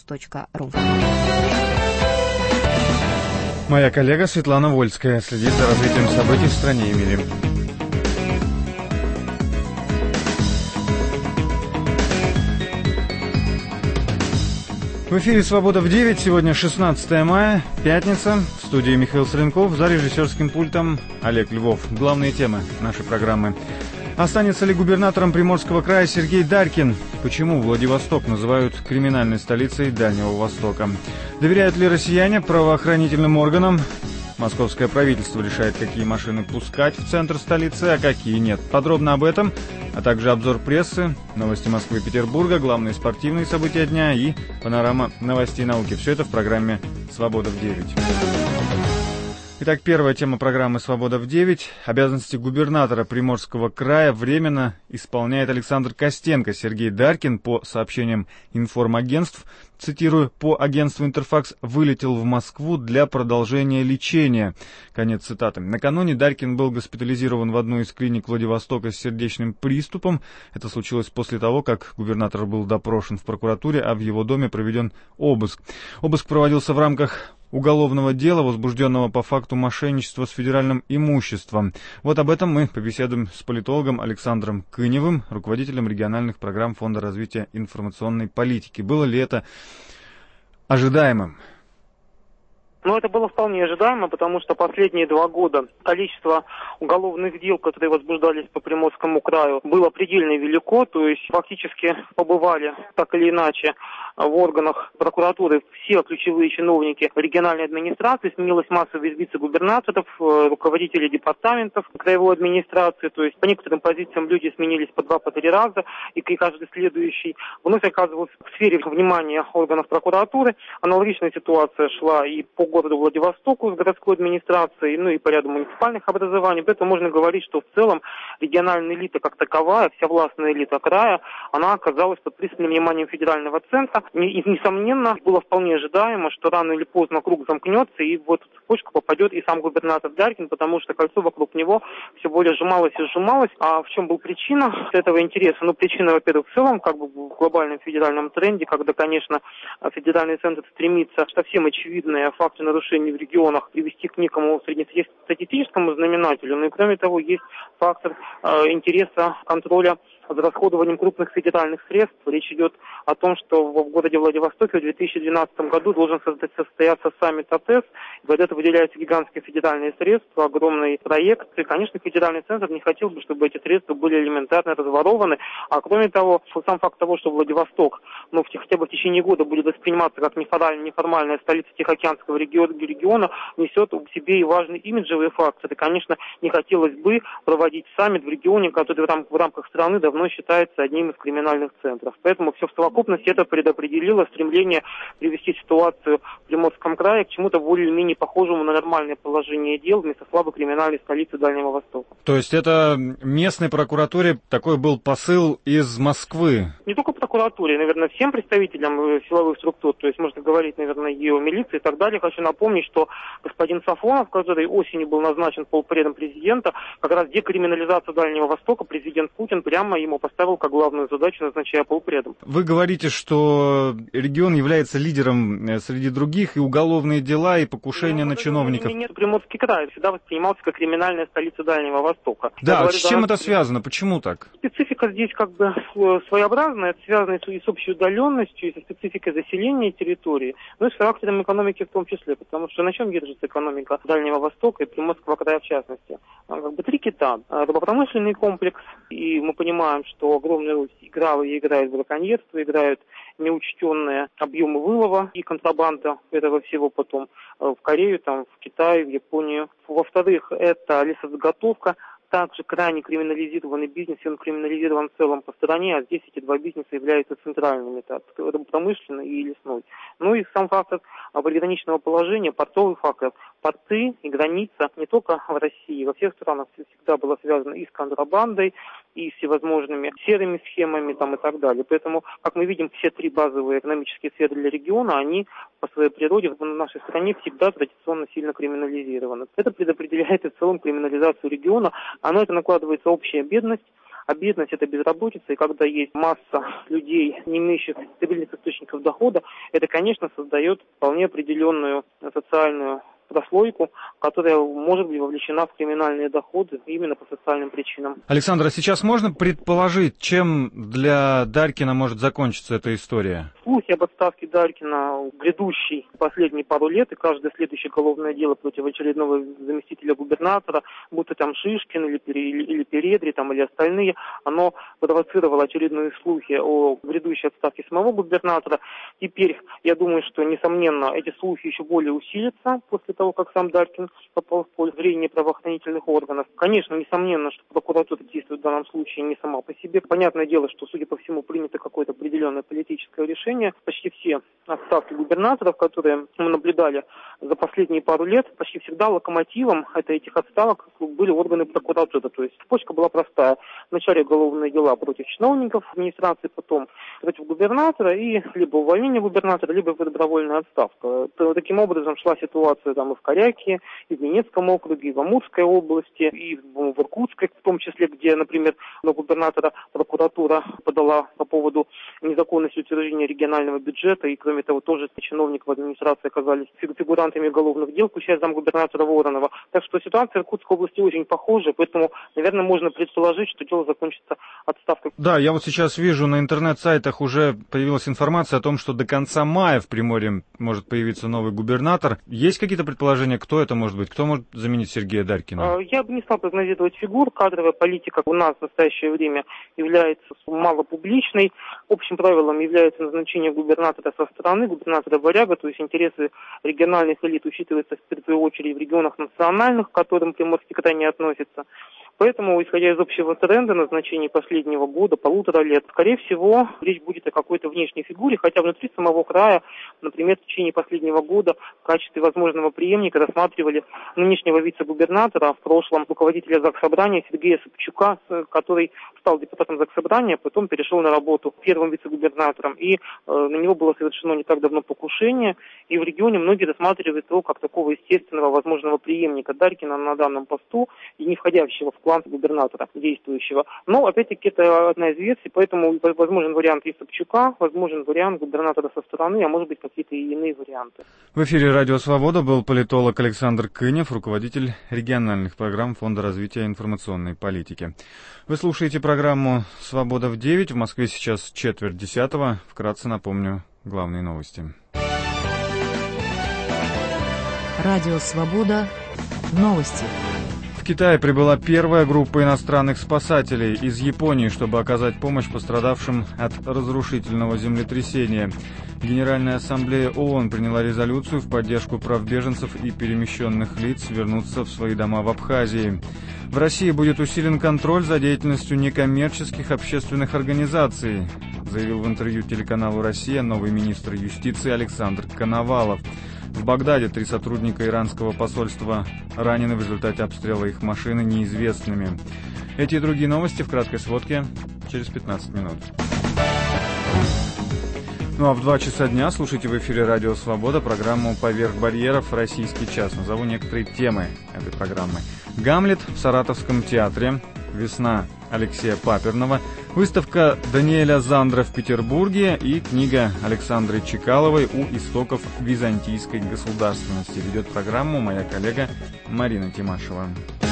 LifePlus.ru. Моя коллега Светлана Вольская следит за развитием событий в стране и мире. В эфире «Свобода в 9». Сегодня 16 мая, пятница. В студии Михаил Соленков, за режиссерским пультом Олег Львов. Главные темы нашей программы. Останется ли губернатором Приморского края Сергей Дарькин? Почему Владивосток называют криминальной столицей Дальнего Востока? Доверяют ли россияне правоохранительным органам? Московское правительство решает, какие машины пускать в центр столицы, а какие нет. Подробно об этом, а также обзор прессы, новости Москвы и Петербурга, главные спортивные события дня и панорама новостей науки. Все это в программе «Свобода в 9». Итак, первая тема программы «Свобода в 9». Обязанности губернатора Приморского края временно исполняет Александр Костенко. Сергей Дарькин, по сообщениям информагентств, цитирую, по агентству «Интерфакс», вылетел в Москву для продолжения лечения. Конец цитаты. Накануне Дарькин был госпитализирован в одну из клиник Владивостока с сердечным приступом. Это случилось после того, как губернатор был допрошен в прокуратуре, а в его доме проведен обыск. Обыск проводился в рамках уголовного дела, возбужденного по факту мошенничества с федеральным имуществом. Вот об этом мы побеседуем с политологом Александром Кыневым, руководителем региональных программ Фонда развития информационной политики. Было ли это ожидаемым? Ну, это было вполне ожидаемо, потому что последние 2 года количество уголовных дел, которые возбуждались по Приморскому краю, было предельно велико, то есть фактически побывали так или иначе в органах прокуратуры все ключевые чиновники региональной администрации, сменилась масса вице-губернаторов, руководителей департаментов краевой администрации, то есть по некоторым позициям люди сменились по 2-3 раза, и каждый следующий вновь оказывался в сфере внимания органов прокуратуры. Аналогичная ситуация шла и по городу Владивостоку с городской администрацией, ну и по ряду муниципальных образований. Поэтому можно говорить, что в целом региональная элита как таковая, вся властная элита края, она оказалась под пристальным вниманием федерального центра. И, несомненно, было вполне ожидаемо, что рано или поздно круг замкнется, и в эту цепочку попадет и сам губернатор Дарькин, потому что кольцо вокруг него все более сжималось и сжималось. А в чем была причина этого интереса? Ну, причина, во-первых, в целом, как бы в глобальном федеральном тренде, когда, конечно, федеральный центр стремится совсем очевидные факты нарушений в регионах привести к некому среднестатистическому знаменателю. Ну и кроме того, есть фактор интереса контроля за расходованием крупных федеральных средств. Речь идет о том, что в городе Владивостоке в 2012 году должен состояться саммит АТЭС. Под это выделяются гигантские федеральные средства, огромный проект. И, конечно, федеральный центр не хотел бы, чтобы эти средства были элементарно разворованы. А кроме того, сам факт того, что Владивосток, хотя бы в течение года будет восприниматься как неформальная столица Тихоокеанского региона, несет в себе и важный имиджевый фактор. И, конечно, не хотелось бы проводить саммит в регионе, который в рамках страны давно считается одним из криминальных центров. Поэтому все в совокупности это предопределило стремление привести ситуацию в Приморском крае к чему-то более-менее похожему на нормальное положение дел вместо слабой криминальной столицы Дальнего Востока. То есть это местной прокуратуре такой был посыл из Москвы? Не только прокуратуре, наверное, всем представителям силовых структур, то есть можно говорить, наверное, и о милиции и так далее. Хочу напомнить, что господин Сафонов, который осенью был назначен полпредом президента, как раз декриминализацию Дальнего Востока президент Путин прямо ему поставил как главную задачу, назначая полпредом. Вы говорите, что регион является лидером среди других, и уголовные дела, и покушения на чиновников. Нет, Приморский край всегда воспринимался как криминальная столица Дальнего Востока. Да, с чем это связано? Почему так? Специфика здесь как бы своеобразная, это связано и с общей удаленностью, и со спецификой заселения территории, но и с характером экономики в том числе, потому что на чем держится экономика Дальнего Востока и Приморского края в частности? Как бы 3 кита. Рыбопромышленный комплекс, и мы понимаем, что огромную роль играло и играет браконьерство, играют неучтенные объемы вылова и контрабанда этого всего потом в Корею, в Китай, в Японию. Во-вторых, это лесозаготовка, также крайне криминализированный бизнес, и он криминализирован в целом по стране, а здесь эти 2 бизнеса являются центральными, это промышленный и лесной. Ну и сам фактор приграничного положения, портовый фактор. Порты и граница не только в России, во всех странах всегда была связана и с контрабандой, и с всевозможными серыми схемами и так далее. Поэтому, как мы видим, все 3 базовые экономические сферы для региона, они по своей природе в нашей стране всегда традиционно сильно криминализированы. Это предопределяет и в целом криминализацию региона. Это накладывается общая бедность, А бедность – это безработица, и когда есть масса людей, не имеющих стабильных источников дохода, это, конечно, создает вполне определенную социальную прослойку, которая может быть вовлечена в криминальные доходы именно по социальным причинам. Александр, а сейчас можно предположить, чем для Дарькина может закончиться эта история? Слухи об отставке Дарькина грядущий последние пару лет, и каждое следующее уголовное дело против очередного заместителя губернатора, будто там Шишкин или Передри, или остальные, оно провоцировало очередные слухи о грядущей отставке самого губернатора. Теперь, я думаю, что, несомненно, эти слухи еще более усилятся после того, как сам Дарькин попал в поле зрения правоохранительных органов. Конечно, несомненно, что прокуратура действует в данном случае не сама по себе. Понятное дело, что, судя по всему, принято какое-то определенное политическое решение. Почти все отставки губернаторов, которые мы наблюдали за последние пару лет, почти всегда локомотивом этих отставок были органы прокуратуры. То есть цепочка была простая. Вначале уголовные дела против чиновников администрации, потом против губернатора, и либо увольнение губернатора, либо добровольная отставка. Таким образом шла ситуация и в Коряке, и в Ненецком округе, и в Амурской области, и в Иркутской, в том числе, где, например, на губернатора прокуратура подала по поводу незаконности утверждения регионального бюджета, и, кроме того, тоже чиновников администрации оказались фигурантами уголовных дел, включая замгубернатора Воронова. Так что ситуация в Иркутской области очень похожа, поэтому, наверное, можно предположить, что дело закончится отставкой. Да, я вот сейчас вижу на интернет-сайтах уже появилась информация о том, что до конца мая в Приморье может появиться новый губернатор. Есть какие-то предположения, кто это может быть? Кто может заменить Сергея Дарькина? Я бы не стал прогнозировать фигур. Кадровая политика у нас в настоящее время является малопубличной. Общим правилом является назначение губернатора со стороны, губернатора варяга, то есть интересы региональных элит учитываются в первую очередь в регионах национальных, к которым Приморский край не относится. Поэтому, исходя из общего тренда назначений последнего года, 1,5 лет, скорее всего, речь будет о какой-то внешней фигуре, хотя внутри самого края, например, в течение последнего года в качестве возможного преемника рассматривали нынешнего вице-губернатора, в прошлом руководителя Заксобрания Сергея Собчука, который стал депутатом Заксобрания, потом перешел на работу первым вице-губернатором, и на него было совершено не так давно покушение, и в регионе многие рассматривают его как такого естественного возможного преемника Дарькина на данном посту, и не входящего в план губернатора действующего. Но, опять-таки, это одна из версий, поэтому возможен вариант и Собчука, возможен вариант губернатора со стороны, а может быть какие-то и иные варианты. В эфире «Радио Свобода» был политолог Александр Кынев, руководитель региональных программ Фонда развития информационной политики. Вы слушаете программу «Свобода в 9». В Москве сейчас 9:45. Вкратце напомню главные новости. «Радио Свобода». Новости. В Китае прибыла первая группа иностранных спасателей из Японии, чтобы оказать помощь пострадавшим от разрушительного землетрясения. Генеральная ассамблея ООН приняла резолюцию в поддержку прав беженцев и перемещенных лиц вернуться в свои дома в Абхазии. В России будет усилен контроль за деятельностью некоммерческих общественных организаций, заявил в интервью телеканалу «Россия» новый министр юстиции Александр Коновалов. В Багдаде 3 сотрудника иранского посольства ранены в результате обстрела их машины неизвестными. Эти и другие новости в краткой сводке через 15 минут. Ну а в 2 часа дня слушайте в эфире «Радио Свобода» программу «Поверх барьеров. Российский час». Назову некоторые темы этой программы. «Гамлет» в Саратовском театре, «Весна» Алексея Паперного, выставка Даниэля Зандра в Петербурге и книга Александры Чекаловой «У истоков византийской государственности». Ведет программу моя коллега Марина Тимашева.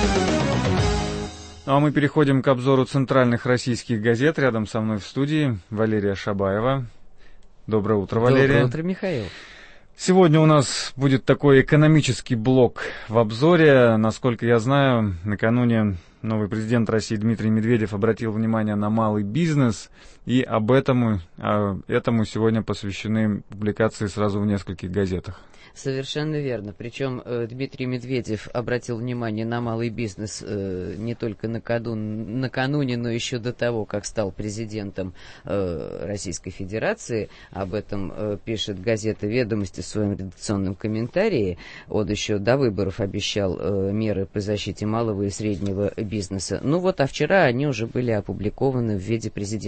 А мы переходим к обзору центральных российских газет. Рядом со мной в студии Валерия Шабаева. Доброе утро, Валерия. Доброе утро, Михаил. Сегодня у нас будет такой экономический блок в обзоре. Насколько я знаю, накануне новый президент России Дмитрий Медведев обратил внимание на малый бизнес, и этому сегодня посвящены публикации сразу в нескольких газетах. Совершенно верно. Причем Дмитрий Медведев обратил внимание на малый бизнес не только накануне, но еще до того, как стал президентом Российской Федерации. Об этом пишет газета «Ведомости» в своем редакционном комментарии. Он еще до выборов обещал меры по защите малого и среднего бизнеса. А вчера они уже были опубликованы в виде президентского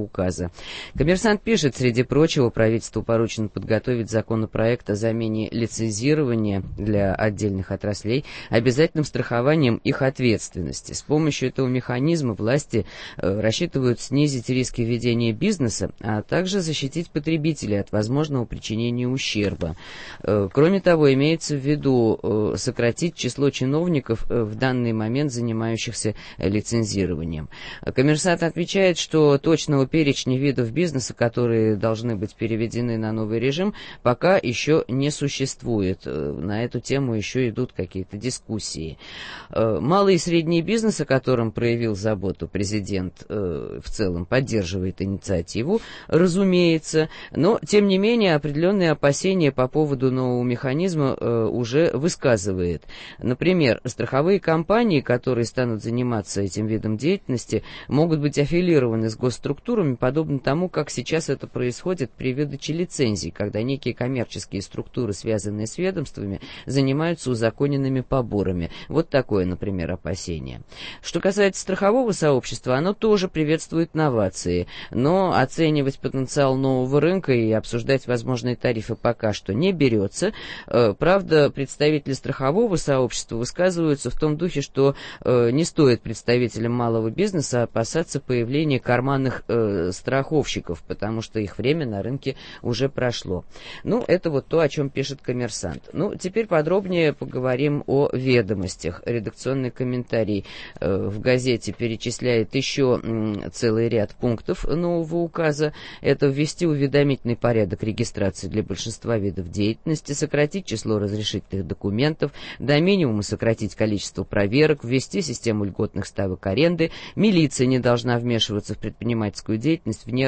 указа. «Коммерсант» пишет, среди прочего, правительству поручено подготовить законопроект о замене лицензирования для отдельных отраслей обязательным страхованием их ответственности. С помощью этого механизма власти рассчитывают снизить риски ведения бизнеса, а также защитить потребителей от возможного причинения ущерба. Кроме того, имеется в виду сократить число чиновников, в данный момент занимающихся лицензированием. «Коммерсант» отмечает, что точного перечня видов бизнеса, которые должны быть переведены на новый режим, пока еще не существует. На эту тему еще идут какие-то дискуссии. Малый и средний бизнес, о котором проявил заботу президент, в целом поддерживает инициативу, разумеется, но, тем не менее, определенные опасения по поводу нового механизма уже высказывает. Например, страховые компании, которые станут заниматься этим видом деятельности, могут быть аффилированы с госструктурами, подобно тому, как сейчас это происходит при выдаче лицензий, когда некие коммерческие структуры, связанные с ведомствами, занимаются узаконенными поборами. Вот такое, например, опасение. Что касается страхового сообщества, оно тоже приветствует новации, но оценивать потенциал нового рынка и обсуждать возможные тарифы пока что не берется. Правда, представители страхового сообщества высказываются в том духе, что не стоит представителям малого бизнеса опасаться появления карманных страховщиков, потому что их время на рынке уже прошло. Ну, это вот то, о чем пишет «Коммерсант». Ну, теперь подробнее поговорим о ведомостях. Редакционный комментарий в газете перечисляет еще целый ряд пунктов нового указа. Это ввести уведомительный порядок регистрации для большинства видов деятельности, сократить число разрешительных документов, до минимума сократить количество проверок, ввести систему льготных ставок аренды. Милиция не должна вмешиваться в предпринимательскую деятельность вне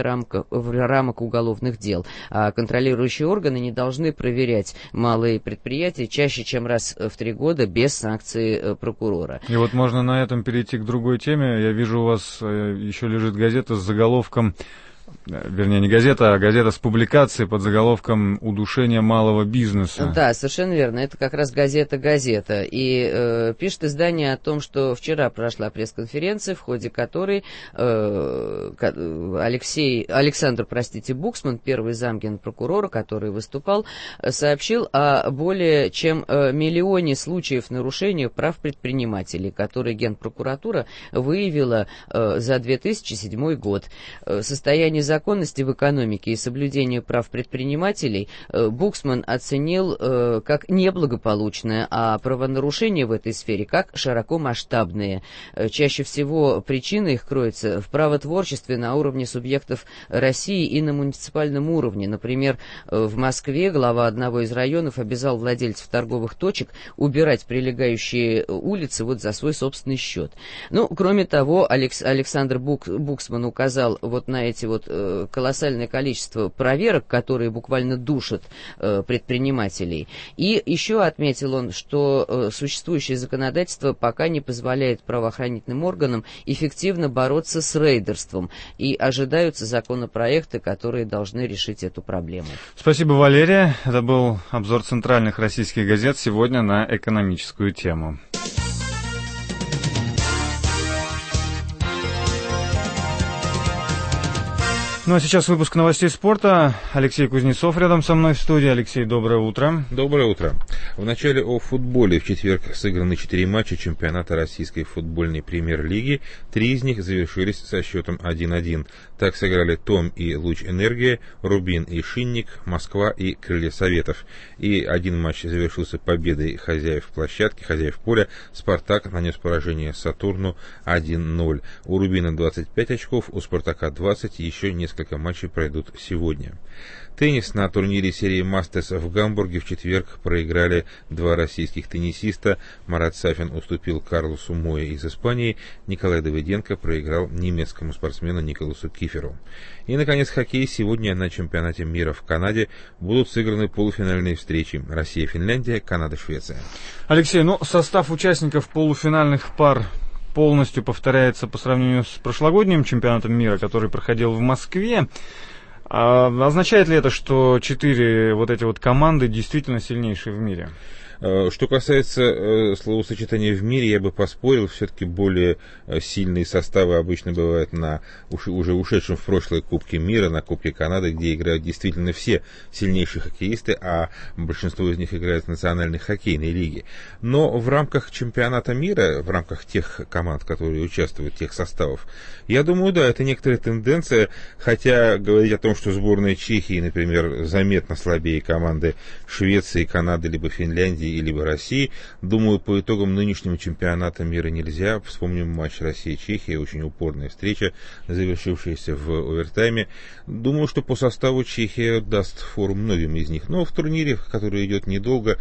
рамок уголовных дел, а контролирующие органы не должны проверять малые предприятия чаще, чем раз в 3 года без санкции прокурора. И вот можно на этом перейти к другой теме. Я вижу, у вас еще лежит газета с заголовком, вернее, не газета, а газета с публикацией под заголовком «Удушение малого бизнеса». Да, совершенно верно. Это как раз газета. И пишет издание о том, что вчера прошла пресс-конференция, в ходе которой Александр Буксман, первый зам генпрокурора, который выступал, сообщил о более чем миллионе случаев нарушения прав предпринимателей, которые Генпрокуратура выявила за 2007 год. Состояние законности в экономике и соблюдение прав предпринимателей Буксман оценил как неблагополучное, а правонарушения в этой сфере как широко масштабные. Чаще всего причина их кроется в правотворчестве на уровне субъектов России и на муниципальном уровне. Например, в Москве глава одного из районов обязал владельцев торговых точек убирать прилегающие улицы вот за свой собственный счет. Ну, кроме того, Александр Буксман указал вот на эти вот колоссальное количество проверок, которые буквально душат предпринимателей. И еще отметил он, что существующее законодательство пока не позволяет правоохранительным органам эффективно бороться с рейдерством, и ожидаются законопроекты, которые должны решить эту проблему. Спасибо, Валерия. Это был обзор центральных российских газет сегодня на экономическую тему. Ну а сейчас выпуск новостей спорта. Алексей Кузнецов рядом со мной в студии. Алексей, доброе утро. Доброе утро. Вначале о футболе. В четверг сыграны 4 матча чемпионата Российской футбольной премьер-лиги. 3 из них завершились со счетом 1-1. Так сыграли Том и Луч Энергия, Рубин и Шинник, Москва и Крылья Советов. И один матч завершился победой хозяев площадки, хозяев поля. Спартак нанес поражение Сатурну 1-0. У Рубина 25 очков, у Спартака 20. Еще несколько матчей пройдут сегодня. Теннис. На турнире серии Мастерс в Гамбурге в четверг проиграли 2 российских теннисиста. Марат Сафин уступил Карлосу Мое из Испании. Николай Давыденко проиграл немецкому спортсмену Николасу Киферу. И, наконец, хоккей. Сегодня на чемпионате мира в Канаде будут сыграны полуфинальные встречи. Россия-Финляндия, Канада-Швеция. Алексей, состав участников полуфинальных пар полностью повторяется по сравнению с прошлогодним чемпионатом мира, который проходил в Москве. Означает ли это, что 4 вот эти вот команды действительно сильнейшие в мире? Что касается словосочетания «в мире», я бы поспорил, все-таки более сильные составы обычно бывают на уже ушедшем в прошлое Кубке мира, на Кубке Канады, где играют действительно все сильнейшие хоккеисты, а большинство из них играют в национальной хоккейной лиге. Но в рамках чемпионата мира, в рамках тех команд, которые участвуют, тех составов, я думаю, да, это некоторая тенденция, хотя говорить о том, что сборная Чехии, например, заметно слабее команды Швеции, Канады, либо Финляндии, либо России, думаю, по итогам нынешнего чемпионата мира нельзя. Вспомним матч Россия-Чехия, очень упорная встреча, завершившаяся в овертайме. Думаю, что по составу Чехия даст фору многим из них. Но в турнире, который идет недолго,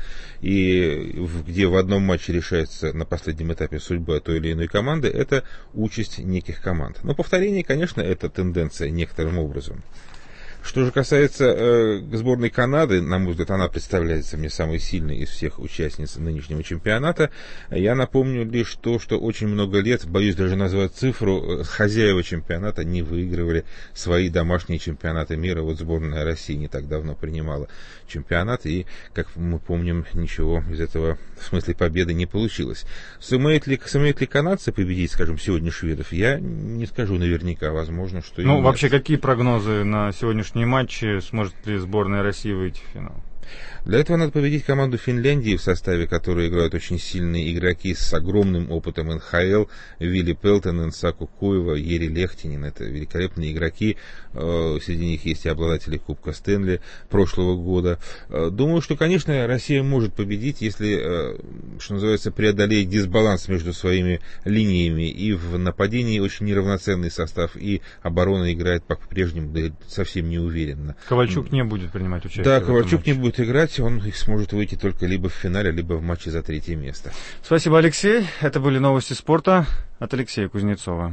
и где в одном матче решается на последнем этапе судьба той или иной команды, это участь неких команд. Но повторение, конечно, это тенденция некоторым образом. Что же касается сборной Канады, на мой взгляд, она представляется мне самой сильной из всех участниц нынешнего чемпионата. Я напомню лишь то, что очень много лет, боюсь даже назвать цифру, хозяева чемпионата не выигрывали свои домашние чемпионаты мира. Вот сборная России не так давно принимала чемпионат, и, как мы помним, ничего из этого в смысле победы не получилось. Сумеют ли канадцы победить, скажем, сегодня шведов, я не скажу наверняка, возможно, что... Ну, вообще, какие прогнозы на сегодняшний матчи, сможет ли сборная России выйти в финал? Для этого надо победить команду Финляндии, в составе которой играют очень сильные игроки с огромным опытом НХЛ. Вилли Пелтонен, Саку Коева, Ери Лехтинин. Это великолепные игроки. Среди них есть и обладатели Кубка Стэнли прошлого года. Думаю, что, конечно, Россия может победить, если, что называется, преодолеть дисбаланс между своими линиями. И в нападении очень неравноценный состав, и оборона играет по-прежнему совсем неуверенно. Ковальчук не будет принимать участие. Да, Ковальчук не будет играть, он сможет выйти только либо в финале, либо в матче за 3-е место. Спасибо, Алексей. Это были новости спорта от Алексея Кузнецова.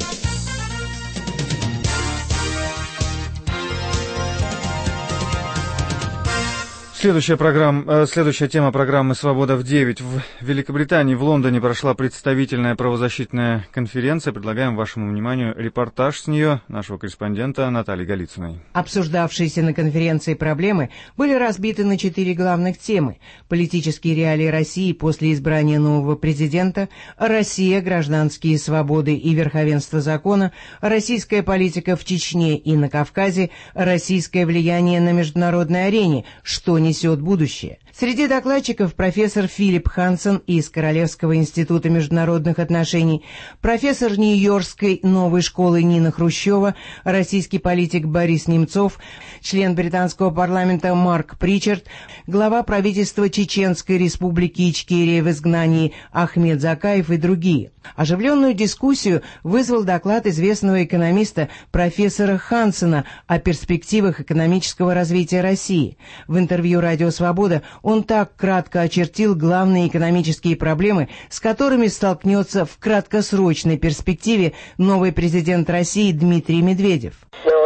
Следующая тема программы «Свобода в 9». В Великобритании, в Лондоне прошла представительная правозащитная конференция. Предлагаем вашему вниманию репортаж с нее нашего корреспондента Натальи Голицыной. Обсуждавшиеся на конференции проблемы были разбиты на 4 главных темы: политические реалии России после избрания нового президента, Россия, гражданские свободы и верховенство закона, российская политика в Чечне и на Кавказе, российское влияние на международной арене, что несет будущее. Среди докладчиков профессор Филипп Хансен из Королевского института международных отношений, профессор Нью-Йоркской новой школы Нина Хрущева, российский политик Борис Немцов, член британского парламента Марк Причард, глава правительства Чеченской республики Ичкерия в изгнании Ахмед Закаев и другие. Оживленную дискуссию вызвал доклад известного экономиста профессора Хансена о перспективах экономического развития России. В интервью «Радио Свобода» он так кратко очертил главные экономические проблемы, с которыми столкнется в краткосрочной перспективе новый президент России Дмитрий Медведев.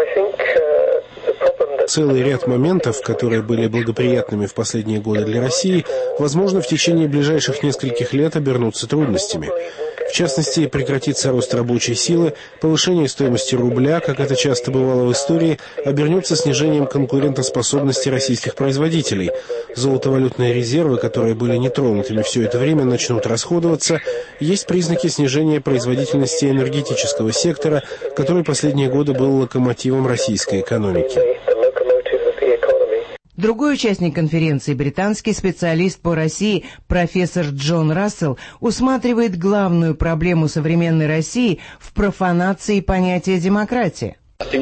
Целый ряд моментов, которые были благоприятными в последние годы для России, возможно, в течение ближайших нескольких лет обернутся трудностями. В частности, прекратится рост рабочей силы, повышение стоимости рубля, как это часто бывало в истории, обернется снижением конкурентоспособности российских производителей. Золотовалютные резервы, которые были нетронутыми все это время, начнут расходоваться. Есть признаки снижения производительности энергетического сектора, который последние годы был локомотивом российской экономики. Другой участник конференции, британский специалист по России профессор Джон Рассел, усматривает главную проблему современной России в профанации понятия «демократия».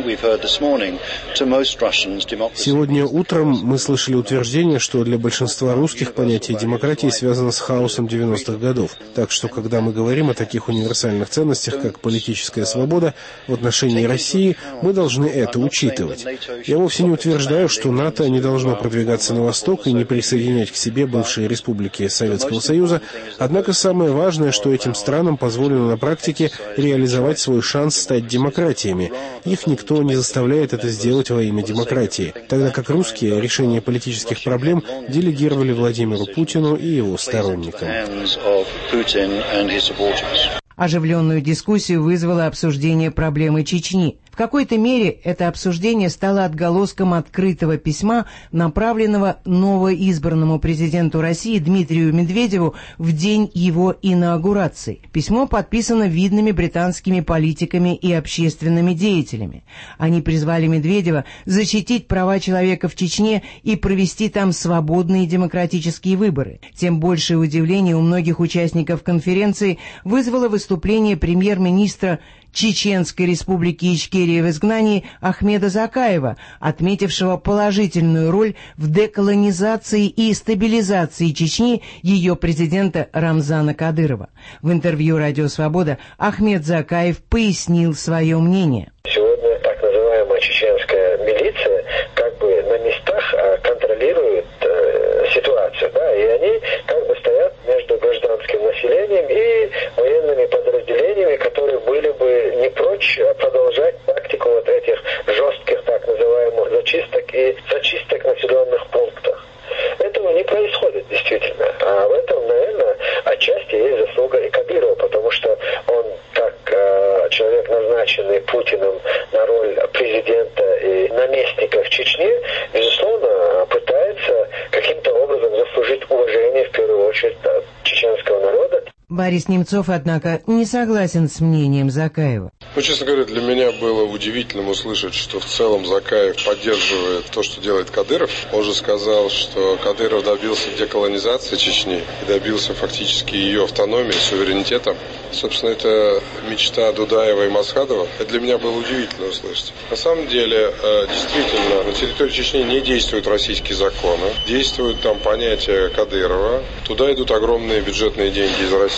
Сегодня утром мы слышали утверждение, что для большинства русских понятие демократии связано с хаосом 90-х годов. Так что, когда мы говорим о таких универсальных ценностях, как политическая свобода в отношении России, мы должны это учитывать. Я вовсе не утверждаю, что НАТО не должно продвигаться на восток и не присоединять к себе бывшие республики Советского Союза, однако самое важное, что этим странам позволено на практике реализовать свой шанс стать демократиями. Их никто не заставляет это сделать во имя демократии, тогда как русские решение политических проблем делегировали Владимиру Путину и его сторонникам. Оживленную дискуссию вызвало обсуждение проблемы Чечни. В какой-то мере это обсуждение стало отголоском открытого письма, направленного новоизбранному президенту России Дмитрию Медведеву в день его инаугурации. Письмо подписано видными британскими политиками и общественными деятелями. Они призвали Медведева защитить права человека в Чечне и провести там свободные демократические выборы. Тем большее удивление у многих участников конференции вызвало выступление премьер-министра Чеченской республики Ичкерия в изгнании Ахмеда Закаева, отметившего положительную роль в деколонизации и стабилизации Чечни ее президента Рамзана Кадырова. В интервью «Радио Свобода» Ахмед Закаев пояснил свое мнение. Сегодня так называемая чеченская милиция как бы на местах контролирует ситуацию, да, и они как бы стоят между гражданским населением и военными подразделениями, которые были бы не прочь продолжать практику вот этих жестких так называемых зачисток населенных пунктов. Этого не происходит действительно. А в этом, наверное, отчасти есть заслуга и Кадырова, потому что он, как человек, назначенный Путиным на роль президента и наместника в Чечне, безусловно, пытается каким-то образом заслужить уважение, в первую очередь, от чеченского народа. Борис Немцов, однако, не согласен с мнением Закаева. Честно говоря, для меня было удивительным услышать, что в целом Закаев поддерживает то, что делает Кадыров. Он же сказал, что Кадыров добился деколонизации Чечни и добился фактически ее автономии, суверенитета. Собственно, это мечта Дудаева и Масхадова. Это для меня было удивительно услышать. На самом деле, действительно, на территории Чечни не действуют российские законы. Действуют там понятия Кадырова. Туда идут огромные бюджетные деньги из России.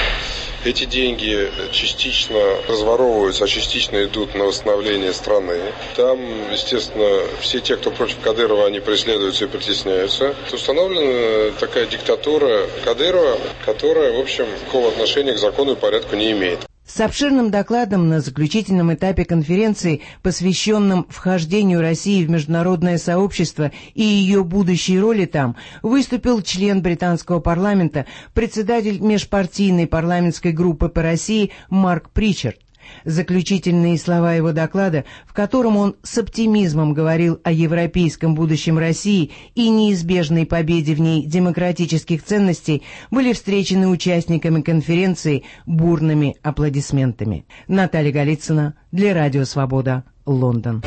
Эти деньги частично разворовываются, а частично идут на восстановление страны. Там, естественно, все те, кто против Кадырова, они преследуются и притесняются. Установлена такая диктатура Кадырова, которая, в общем, никакого отношения к закону и порядку не имеет. С обширным докладом на заключительном этапе конференции, посвященном вхождению России в международное сообщество и ее будущей роли там, выступил член британского парламента, председатель межпартийной парламентской группы по России Марк Причард. Заключительные слова его доклада, в котором он с оптимизмом говорил о европейском будущем России и неизбежной победе в ней демократических ценностей, были встречены участниками конференции бурными аплодисментами. Наталья Голицына для Радио Свобода, Лондон.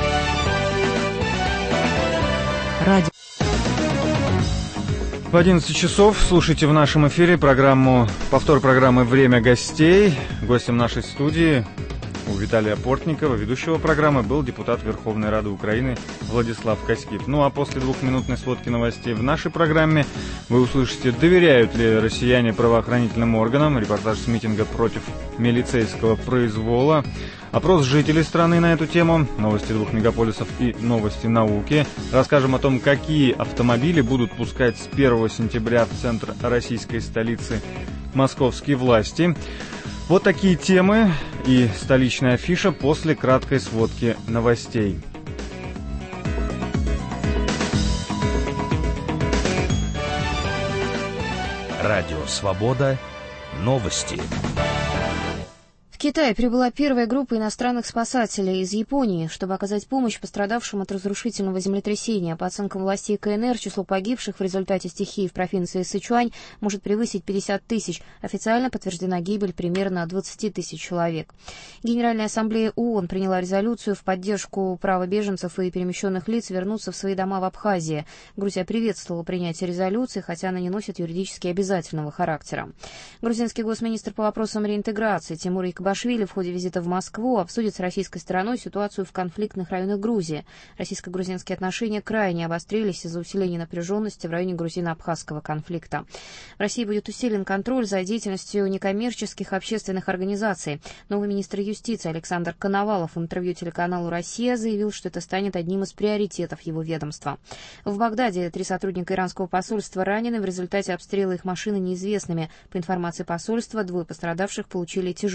В 11 часов слушайте в нашем эфире повтор программы «Время гостей». Гостем нашей студии у Виталия Портникова, ведущего программы, был депутат Верховной Рады Украины Владислав Коськив. Ну а после двухминутной сводки новостей в нашей программе вы услышите, доверяют ли россияне правоохранительным органам, репортаж с митинга против милицейского произвола, опрос жителей страны на эту тему, новости двух мегаполисов и новости науки. Расскажем о том, какие автомобили будут пускать с 1 сентября в центр российской столицы московские власти. Вот такие темы и столичная афиша после краткой сводки новостей. Радио «Свобода». Новости. В Китай прибыла первая группа иностранных спасателей из Японии, чтобы оказать помощь пострадавшим от разрушительного землетрясения. По оценкам властей КНР, число погибших в результате стихии в провинции Сычуань может превысить 50 тысяч. Официально подтверждена гибель примерно 20 тысяч человек. Генеральная ассамблея ООН приняла резолюцию в поддержку права беженцев и перемещенных лиц вернуться в свои дома в Абхазии. Грузия приветствовала принятие резолюции, хотя она не носит юридически обязательного характера. Грузинский госминистр по вопросам реинтеграции Тимур Икбашвили в ходе визита в Москву обсудит с российской стороной ситуацию в конфликтных районах Грузии. Российско-грузинские отношения крайне обострились из-за усиления напряженности в районе грузино-абхазского конфликта. В России будет усилен контроль за деятельностью некоммерческих общественных организаций. Новый министр юстиции Александр Коновалов в интервью телеканалу «Россия» заявил, что это станет одним из приоритетов его ведомства. В Багдаде 3 сотрудника иранского посольства ранены в результате обстрела их машины неизвестными. По информации посольства, 2 пострадавших получили тяжелые ранения.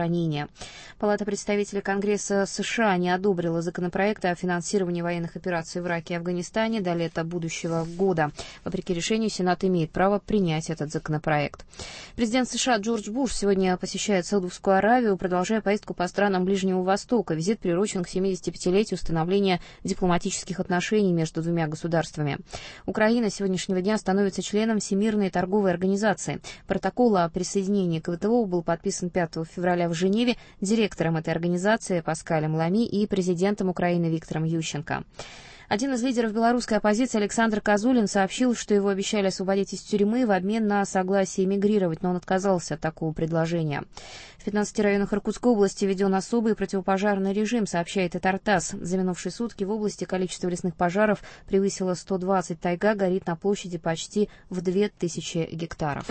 ранения. Палата представителей Конгресса США не одобрила законопроект о финансировании военных операций в Ираке и Афганистане до лета будущего года. Вопреки решению, Сенат имеет право принять этот законопроект. Президент США Джордж Буш сегодня посещает Саудовскую Аравию, продолжая поездку по странам Ближнего Востока. Визит приурочен к 75-летию установления дипломатических отношений между двумя государствами. Украина с сегодняшнего дня становится членом Всемирной торговой организации. Протокол о присоединении к ВТО был подписан 5 февраля в Женеве директором этой организации Паскалем Лами и президентом Украины Виктором Ющенко. Один из лидеров белорусской оппозиции Александр Козулин сообщил, что его обещали освободить из тюрьмы в обмен на согласие эмигрировать, но он отказался от такого предложения. В 15 районах Иркутской области введен особый противопожарный режим, сообщает ТАРТАСС. За минувшие сутки в области количество лесных пожаров превысило 120. Тайга горит на площади почти в 2000 гектаров.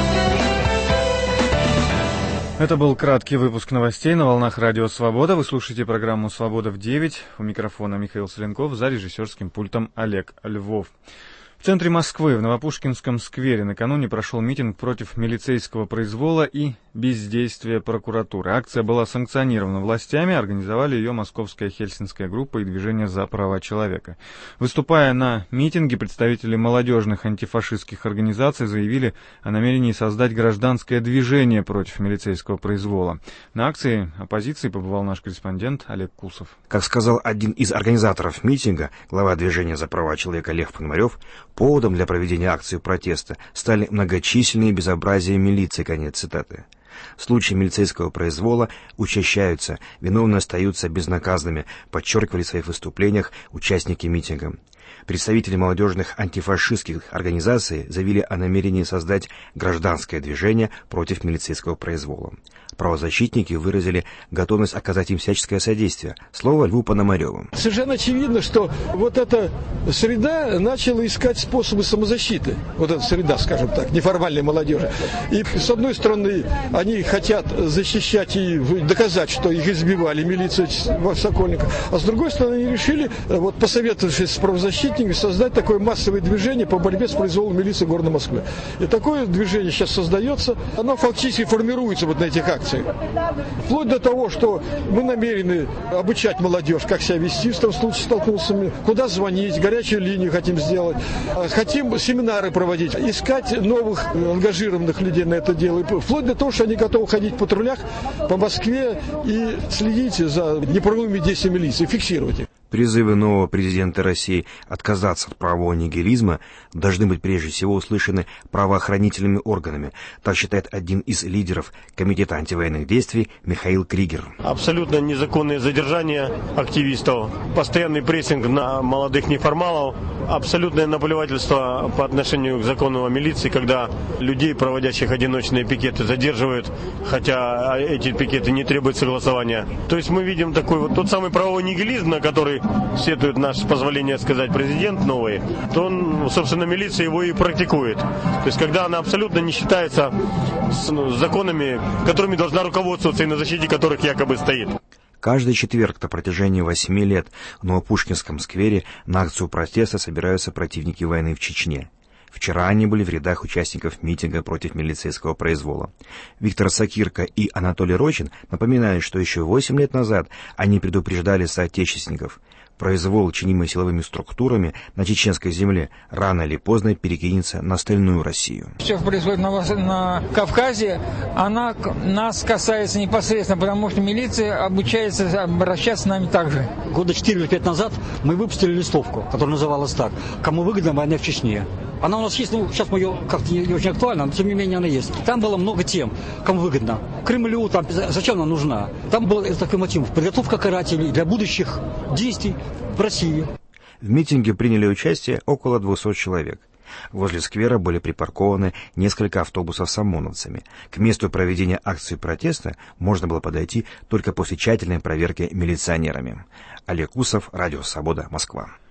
Это был краткий выпуск новостей на волнах Радио Свобода. Вы слушаете программу «Свобода в 9». У микрофона Михаил Сленков, за режиссерским пультом Олег Львов. В центре Москвы, в Новопушкинском сквере, накануне прошел митинг против милицейского произвола и бездействия прокуратуры. Акция была санкционирована властями, организовали ее московская хельсинская группа и движение «За права человека». Выступая на митинге, представители молодежных антифашистских организаций заявили о намерении создать гражданское движение против милицейского произвола. На акции оппозиции побывал наш корреспондент Олег Кусов. Как сказал один из организаторов митинга, глава движения «За права человека» Лев Пономарев, поводом для проведения акции протеста стали многочисленные безобразия милиции, конец цитаты. Случаи милицейского произвола учащаются, виновные остаются безнаказанными, подчеркивали в своих выступлениях участники митинга. Представители молодежных антифашистских организаций заявили о намерении создать гражданское движение против милицейского произвола. Правозащитники выразили готовность оказать им всяческое содействие. Слово Льву Пономареву. Совершенно очевидно, что вот эта среда начала искать способы самозащиты. Вот эта среда, скажем так, неформальной молодежи. И с одной стороны, они хотят защищать и доказать, что их избивали милиция в Сокольниках. А с другой стороны, они решили, вот посоветовавшись с правозащитниками, создать такое массовое движение по борьбе с произволом милиции города Москвы. И такое движение сейчас создается. Оно фактически формируется вот на этих акциях. Вплоть до того, что мы намерены обучать молодежь, как себя вести в том случае столкнулся, куда звонить, горячую линию хотим сделать, хотим семинары проводить, искать новых ангажированных людей на это дело. И вплоть до того, что они готовы ходить в патрулях по Москве и следить за неправовыми действиями милиции, фиксировать их. Призывы нового президента России отказаться от правового нигилизма должны быть прежде всего услышаны правоохранительными органами, так считает один из лидеров Комитета антивоенных действий Михаил Кригер. Абсолютно незаконные задержания активистов, постоянный прессинг на молодых неформалов, абсолютное наплевательство по отношению к закону о милиции, когда людей, проводящих одиночные пикеты, задерживают, хотя эти пикеты не требуют согласования. То есть мы видим такой вот тот самый правовой нигилизм, на который сетует наше позволение сказать президент новый, то он, собственно, милиция его и практикует. То есть когда она абсолютно не считается с законами, которыми должна руководствоваться и на защите которых якобы стоит. Каждый четверг на протяжении 8 лет в Новопушкинском сквере на акцию протеста собираются противники войны в Чечне. Вчера они были в рядах участников митинга против милицейского произвола. Виктор Сакирко и Анатолий Рочин напоминают, что еще 8 лет назад они предупреждали соотечественников. Произвол, чинимый силовыми структурами на чеченской земле, рано или поздно перекинется на остальную Россию. Все, что происходит на Кавказе, она нас касается непосредственно, потому что милиция обучается обращаться с нами так же. Года 4 или 5 назад мы выпустили листовку, которая называлась так: «Кому выгодна война в Чечне». Она у нас есть, ну, сейчас мы ее как-то не очень актуальна, но тем не менее она есть. Там было много тем, кому выгодно. Кремлю, там, зачем она нужна? Там был такой мотив: подготовка карателей для будущих действий в России. В митинге приняли участие около 200 человек. Возле сквера были припаркованы несколько автобусов с ОМОНовцами. К месту проведения акции протеста можно было подойти только после тщательной проверки милиционерами. Олег Кусов, Радио Свобода, Москва.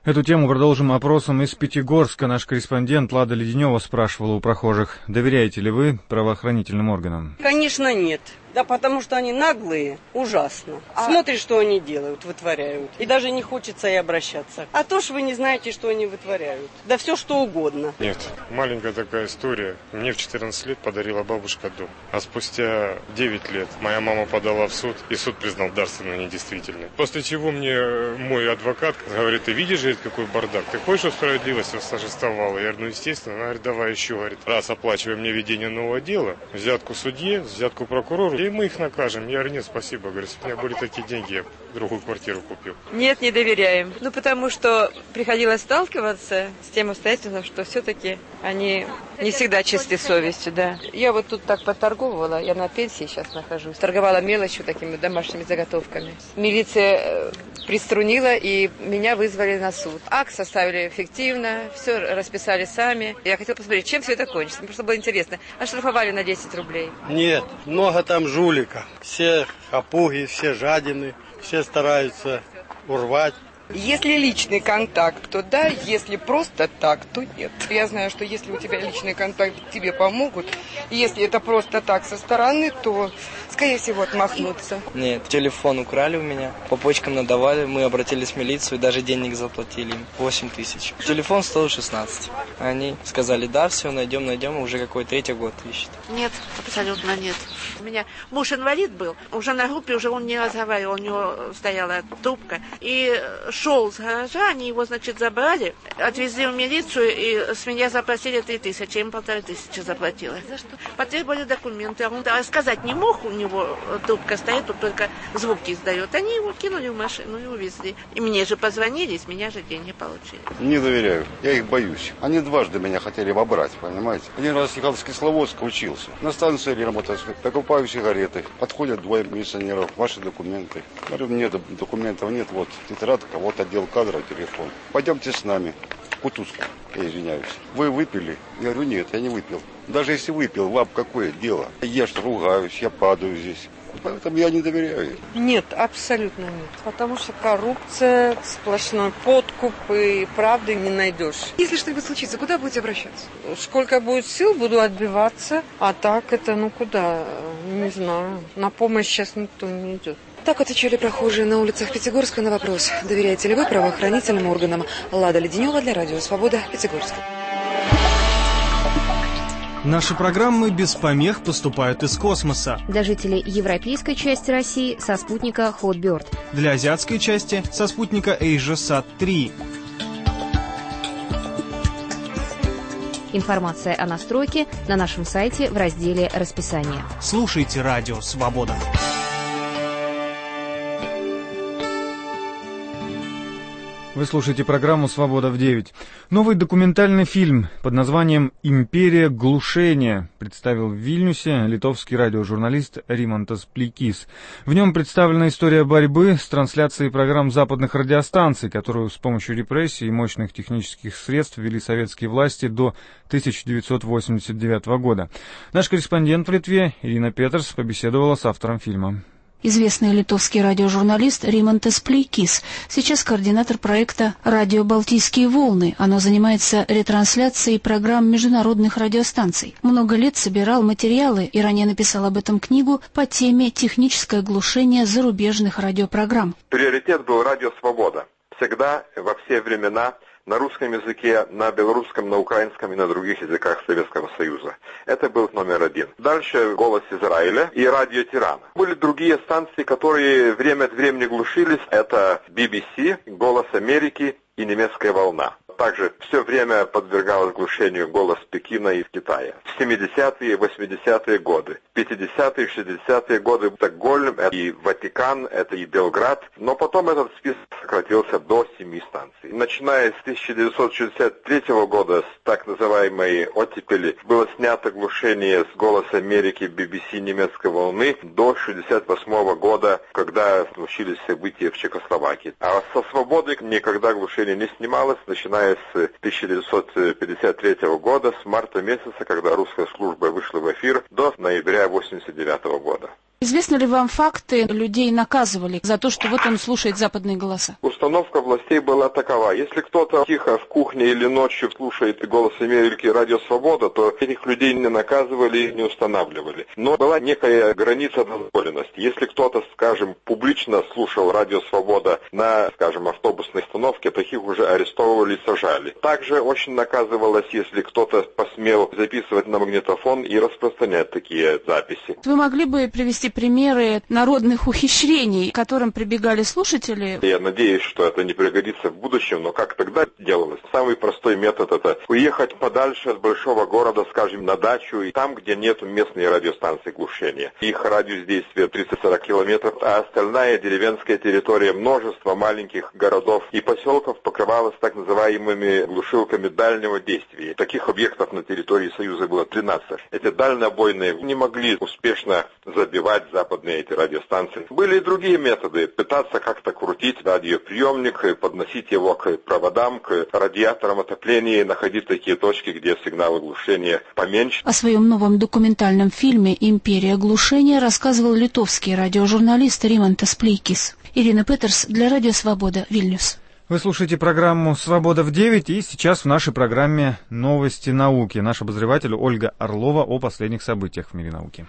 Эту тему продолжим опросом из Пятигорска. Наш корреспондент Лада Леденева спрашивала у прохожих: доверяете ли вы правоохранительным органам? Конечно, нет. Да потому что они наглые, ужасно. Смотришь, что они делают, вытворяют. И даже не хочется и обращаться. А то, что вы не знаете, что они вытворяют. Да все что угодно. Нет, маленькая такая история. Мне в 14 лет подарила бабушка дом. А спустя 9 лет моя мама подала в суд, и суд признал дарственно недействительной. После чего мне мой адвокат говорит: ты видишь, говорит, какой бардак? Ты хочешь, чтобы справедливость восторжествовала? Я говорю: ну естественно. Она говорит: давай еще, говорит, раз оплачиваем мне ведение нового дела, взятку судье, взятку прокурору, и мы их накажем. Я говорю: нет, спасибо. Говорю, если бы у меня были такие деньги, я бы другую квартиру купил. Нет, не доверяем. Ну, потому что приходилось сталкиваться с тем обстоятельством, что все-таки они не всегда чисты совестью, да. Я вот тут так поторговывала, я на пенсии сейчас нахожусь. Торговала мелочью, такими домашними заготовками. Милиция приструнила, и меня вызвали на суд. Акт составили фиктивно, все расписали сами. Я хотела посмотреть, чем все это кончится. Мне просто было интересно. Оштрафовали на 10 рублей. Нет, много там жулика. Все хапуги, все жадины, все стараются урвать. Если личный контакт, то да, если просто так, то нет. Я знаю, что если у тебя личный контакт, тебе помогут. Если это просто так со стороны, то, скорее всего, отмахнуться. Нет, телефон украли у меня, по почкам надавали, мы обратились в милицию, даже денег заплатили им, 8 тысяч. Телефон стоил 16. Они сказали: да, все, найдем, уже какой третий год ищет. Нет, абсолютно нет. У меня муж инвалид был, уже на группе уже он не разговаривал, у него стояла трубка. И шел с гаража, они его, значит, забрали, отвезли в милицию, и с меня запросили 3000, я им 1500 заплатила. За что? Потребовали документы, а он рассказать не мог, у него трубка стоит, тут только звуки издает. Они его кинули в машину и увезли. И мне же позвонили, с меня же деньги получили. Не доверяю, я их боюсь. Они дважды меня хотели обобрать, понимаете? Один раз ехал с Кисловодска, учился. На станции ремонта покупаю сигареты. Подходят двое милиционеров: ваши документы. Говорю: нет, документов нет, вот тетрадка, вот отдел кадров, телефон. Пойдемте с нами в Кутузку. Я извиняюсь. Вы выпили? Я говорю: нет, я не выпил. Даже если выпил, вам какое дело? Я что, ругаюсь, я падаю здесь. Поэтому я не доверяю. Нет, абсолютно нет. Потому что коррупция, сплошной подкуп, и правды не найдешь. Если что-нибудь случится, куда будете обращаться? Сколько будет сил, буду отбиваться. А так это, куда? Не знаю. На помощь сейчас никто не идет. Так отвечали прохожие на улицах Пятигорска на вопрос: доверяете ли вы правоохранительным органам? Лада Леденева для Радио Свобода, Пятигорск. Наши программы без помех поступают из космоса. Для жителей европейской части России со спутника Hotbird. Для азиатской части со спутника AsiaSat-3. Информация о настройке на нашем сайте в разделе «Расписание». Слушайте Радио Свобода. Вы слушаете программу «Свобода в 9». Новый документальный фильм под названием «Империя глушения» представил в Вильнюсе литовский радиожурналист Римантас Плейкис. В нем представлена история борьбы с трансляцией программ западных радиостанций, которую с помощью репрессий и мощных технических средств ввели советские власти до 1989 года. Наш корреспондент в Литве Ирина Петерс побеседовала с автором фильма. Известный литовский радиожурналист Римантас Плейкис, сейчас координатор проекта «Радио Балтийские волны». Оно занимается ретрансляцией программ международных радиостанций. Много лет собирал материалы и ранее написал об этом книгу по теме «Техническое глушение зарубежных радиопрограмм». Приоритет был «Радио Свобода». Всегда, во все времена, на русском языке, на белорусском, на украинском и на других языках Советского Союза. Это был номер один. Дальше «Голос Израиля» и «Радио Тирана». Были другие станции, которые время от времени глушились. Это BBC, «Голос Америки» и «Немецкая волна». Также все время подвергалось глушению «Голос Пекина» и Китая. В 70-е и 80-е годы, 50-е и 60-е годы Стокгольм, это и Ватикан, это и Белград. Но потом этот список сократился до 7 станций. Начиная с 1963 года, с так называемой оттепели, было снято глушение с «Голоса Америки», BBC, «Немецкой волны» до 1968 года, когда случились события в Чехословакии. А со «Свободой» никогда глушение не снималось, начиная с 1953 года, с марта месяца, когда русская служба вышла в эфир, до ноября 1989 года. Известны ли вам факты, людей наказывали за то, что вот он слушает западные голоса? Установка властей была такова. Если кто-то тихо в кухне или ночью слушает голос Америки, радио «Свобода», то этих людей не наказывали и не устанавливали. Но была некая граница дозволенности. Если кто-то, скажем, публично слушал радио «Свобода» на, скажем, автобусной остановке, таких уже арестовывали и сажали. Также очень наказывалось, если кто-то посмел записывать на магнитофон и распространять такие записи. Вы могли бы привести примеры народных ухищрений, к которым прибегали слушатели? Я надеюсь, что это не пригодится в будущем, но как тогда делалось? Самый простой метод — это уехать подальше от большого города, скажем, на дачу, и там, где нет местной радиостанции глушения. Их радиус действия 30-40 километров, а остальная деревенская территория, множество маленьких городов и поселков покрывалась так называемыми глушилками дальнего действия. Таких объектов на территории Союза было 13. Эти дальнобойные не могли успешно забивать западные эти радиостанции. Были и другие методы. Пытаться как-то крутить радиоприемник, подносить его к проводам, к радиаторам отопления, находить такие точки, где сигналы глушения поменьше. О своем новом документальном фильме «Империя глушения» рассказывал литовский радиожурналист Римантес Плейкис. Ирина Петерс для Радио Свобода, Вильнюс. Вы слушаете программу «Свобода в 9», и сейчас в нашей программе «Новости науки». Наш обозреватель Ольга Орлова о последних событиях в мире науки.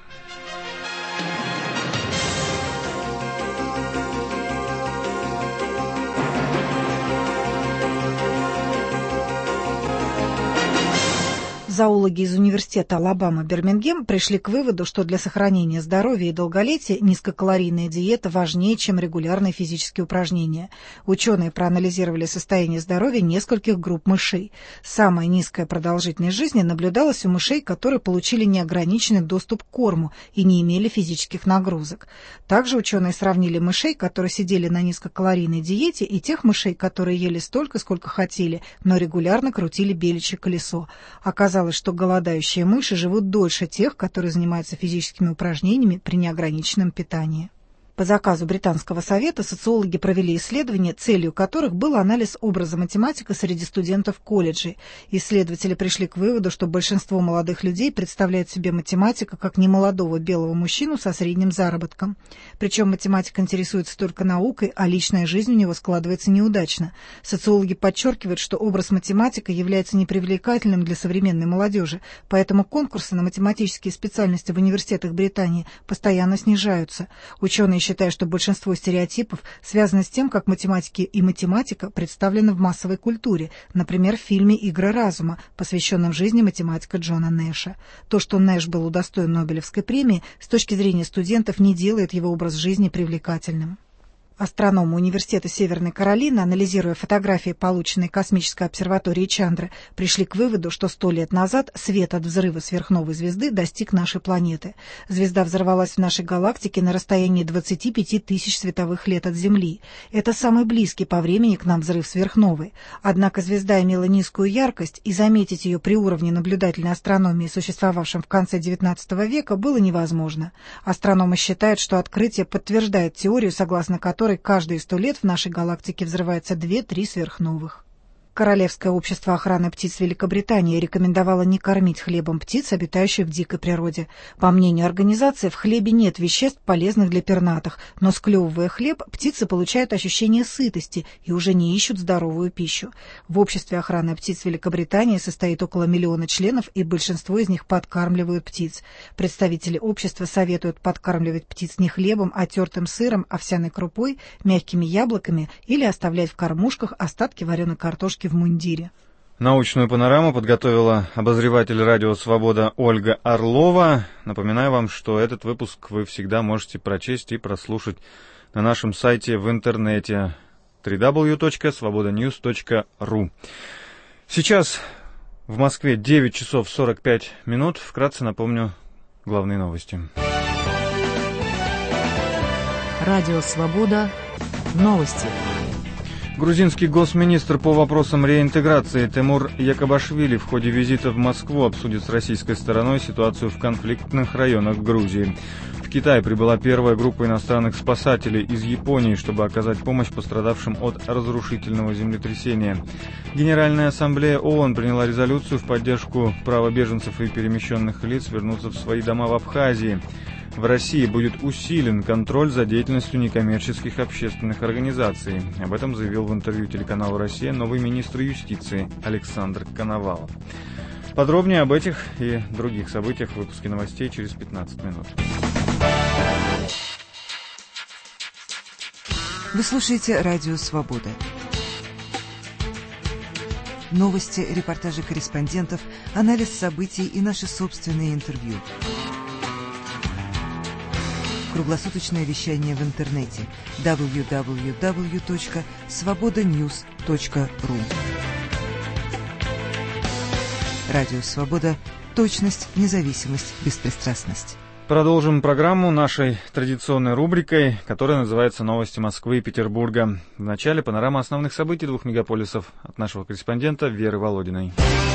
Зоологи из университета Алабама-Бирмингем пришли к выводу, что для сохранения здоровья и долголетия низкокалорийная диета важнее, чем регулярные физические упражнения. Ученые проанализировали состояние здоровья нескольких групп мышей. Самая низкая продолжительность жизни наблюдалась у мышей, которые получили неограниченный доступ к корму и не имели физических нагрузок. Также ученые сравнили мышей, которые сидели на низкокалорийной диете, и тех мышей, которые ели столько, сколько хотели, но регулярно крутили беличье колесо. Оказалось, что голодающие мыши живут дольше тех, которые занимаются физическими упражнениями при неограниченном питании. По заказу Британского совета социологи провели исследования, целью которых был анализ образа математика среди студентов колледжей. Исследователи пришли к выводу, что большинство молодых людей представляют себе математика как немолодого белого мужчину со средним заработком. Причем математик интересуется только наукой, а личная жизнь у него складывается неудачно. Социологи подчеркивают, что образ математика является непривлекательным для современной молодежи, поэтому конкурсы на математические специальности в университетах Британии постоянно снижаются. Ученые считаю, что большинство стереотипов связано с тем, как математики и математика представлены в массовой культуре, например, в фильме «Игры разума», посвященном жизни математика Джона Нэша. То, что Нэш был удостоен Нобелевской премии, с точки зрения студентов не делает его образ жизни привлекательным. Астрономы Университета Северной Каролины, анализируя фотографии, полученные космической обсерваторией Чандра, пришли к выводу, что 100 лет назад свет от взрыва сверхновой звезды достиг нашей планеты. Звезда взорвалась в нашей галактике на расстоянии 25 тысяч световых лет от Земли. Это самый близкий по времени к нам взрыв сверхновой. Однако звезда имела низкую яркость, и заметить ее при уровне наблюдательной астрономии, существовавшем в конце XIX века, было невозможно. Астрономы считают, что открытие подтверждает теорию, согласно которой каждые 100 лет в нашей галактике взрывается 2-3 сверхновых. Королевское общество охраны птиц Великобритании рекомендовало не кормить хлебом птиц, обитающих в дикой природе. По мнению организации, в хлебе нет веществ, полезных для пернатых, но склевывая хлеб, птицы получают ощущение сытости и уже не ищут здоровую пищу. В обществе охраны птиц Великобритании состоит около 1 миллиона членов, и большинство из них подкармливают птиц. Представители общества советуют подкармливать птиц не хлебом, а тертым сыром, овсяной крупой, мягкими яблоками или оставлять в кормушках остатки вареной картошки в мундире. Научную панораму подготовила обозреватель Радио Свобода Ольга Орлова. Напоминаю вам, что этот выпуск вы всегда можете прочесть и прослушать на нашем сайте в интернете www.svobodanews.ru. Сейчас в Москве 9 часов 45 минут. Вкратце напомню главные новости. Радио Свобода. Новости. Грузинский госминистр по вопросам реинтеграции Тимур Якобашвили в ходе визита в Москву обсудит с российской стороной ситуацию в конфликтных районах Грузии. В Китай прибыла первая группа иностранных спасателей из Японии, чтобы оказать помощь пострадавшим от разрушительного землетрясения. Генеральная ассамблея ООН приняла резолюцию в поддержку права беженцев и перемещенных лиц вернуться в свои дома в Абхазии. в России будет усилен контроль за деятельностью некоммерческих общественных организаций. Об этом заявил в интервью телеканалу «Россия» новый министр юстиции Александр Коновалов. Подробнее об этих и других событиях в выпуске новостей через 15 минут. Вы слушаете «Радио Свобода». Новости, репортажи корреспондентов, анализ событий и наши собственные интервью. Круглосуточное вещание в интернете www.svobodanews.ru. Радио Свобода. Точность, независимость, беспристрастность. Продолжим программу нашей традиционной рубрикой, которая называется «Новости Москвы и Петербурга». В начале панорама основных событий двух мегаполисов от нашего корреспондента Веры Володиной.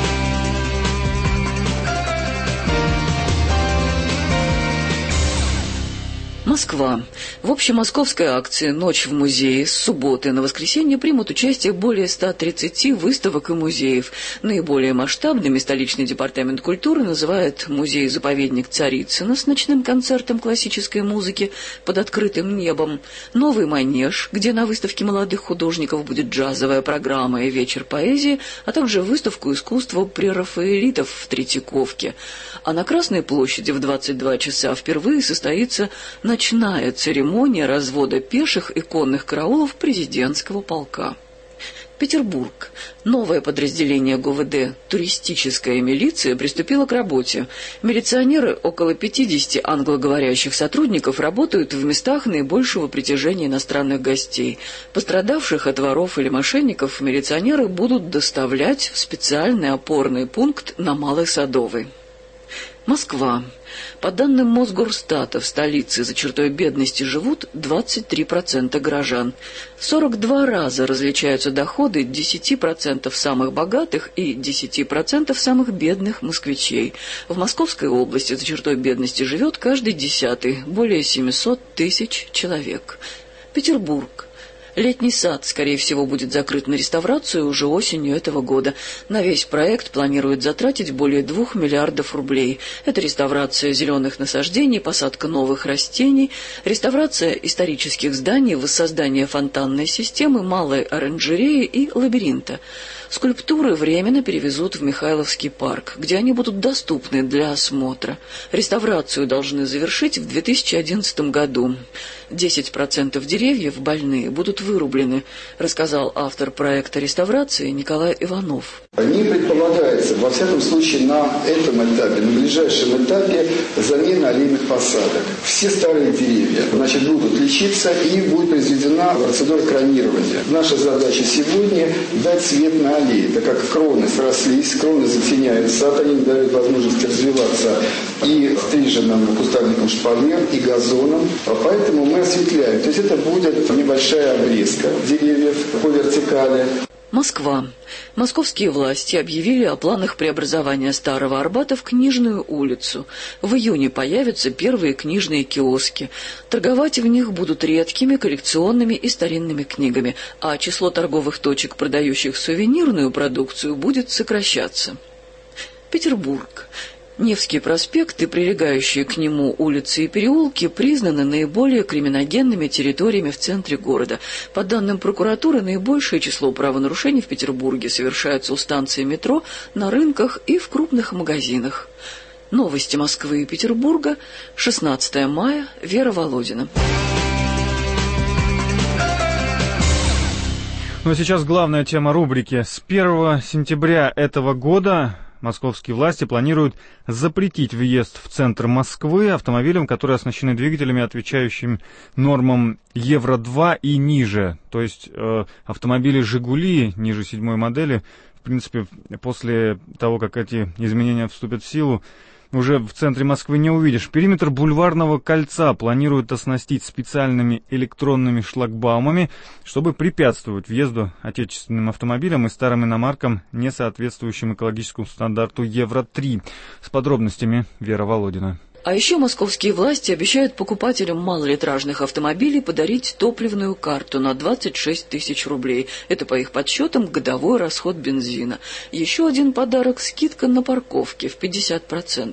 Москва. В общемосковской акции «Ночь в музее» с субботы на воскресенье примут участие более 130 выставок и музеев. Наиболее масштабными столичный департамент культуры называет музей-заповедник Царицыно с ночным концертом классической музыки под открытым небом, новый манеж, где на выставке молодых художников будет джазовая программа и вечер поэзии, а также выставку искусства прерафаэлитов в Третьяковке. А на Красной площади в 22 часа впервые состоится ночная церемония развода пеших и конных караулов президентского полка. Петербург. Новое подразделение ГУВД «Туристическая милиция» приступило к работе. Милиционеры, около 50 англоговорящих сотрудников, работают в местах наибольшего притяжения иностранных гостей. Пострадавших от воров или мошенников милиционеры будут доставлять в специальный опорный пункт на Малой Садовой. Москва. По данным Мосгорстата, в столице за чертой бедности живут 23% горожан. 42 раза различаются доходы 10% самых богатых и 10% самых бедных москвичей. В Московской области за чертой бедности живет каждый 10-й, более 700 тысяч человек. Петербург. Летний сад, скорее всего, будет закрыт на реставрацию уже осенью этого года. На весь проект планируют затратить более 2 миллиардов рублей. Это реставрация зеленых насаждений, посадка новых растений, реставрация исторических зданий, воссоздание фонтанной системы, малой оранжереи и лабиринта. Скульптуры временно перевезут в Михайловский парк, где они будут доступны для осмотра. Реставрацию должны завершить в 2011 году. 10% деревьев больные будут вырублены, рассказал автор проекта реставрации Николай Иванов. Не предполагается, во всяком случае, на этом этапе, на ближайшем этапе, замена аллейных посадок. Все старые деревья, будут лечиться и будет произведена процедура кронирования. Наша задача сегодня дать свет на аллеи, так как кроны срослись, кроны затеняют сад, они не дают возможности развиваться и стриженным кустарником шпалер, и газоном, поэтому мы осветляем. То есть это будет небольшая обрезка деревьев по вертикали. Москва. Московские власти объявили о планах преобразования Старого Арбата в Книжную улицу. В июне появятся первые книжные киоски. Торговать в них будут редкими коллекционными и старинными книгами, а число торговых точек, продающих сувенирную продукцию, будет сокращаться. Петербург. Невский проспект и прилегающие к нему улицы и переулки признаны наиболее криминогенными территориями в центре города. По данным прокуратуры, наибольшее число правонарушений в Петербурге совершается у станции метро, на рынках и в крупных магазинах. Новости Москвы и Петербурга. 16 мая. Вера Володина. Ну а сейчас главная тема рубрики. С 1 сентября этого года московские власти планируют запретить въезд в центр Москвы автомобилям, которые оснащены двигателями, отвечающими нормам Евро-2 и ниже. То есть автомобили «Жигули» ниже 7-й модели, в принципе, после того, как эти изменения вступят в силу, уже в центре Москвы не увидишь. Периметр Бульварного кольца планируют оснастить специальными электронными шлагбаумами, чтобы препятствовать въезду отечественным автомобилям и старым иномаркам, не соответствующим экологическому стандарту Евро-3. С подробностями Вера Володина. А еще московские власти обещают покупателям малолитражных автомобилей подарить топливную карту на 26 тысяч рублей. Это, по их подсчетам, годовой расход бензина. Еще один подарок – скидка на парковки в 50%.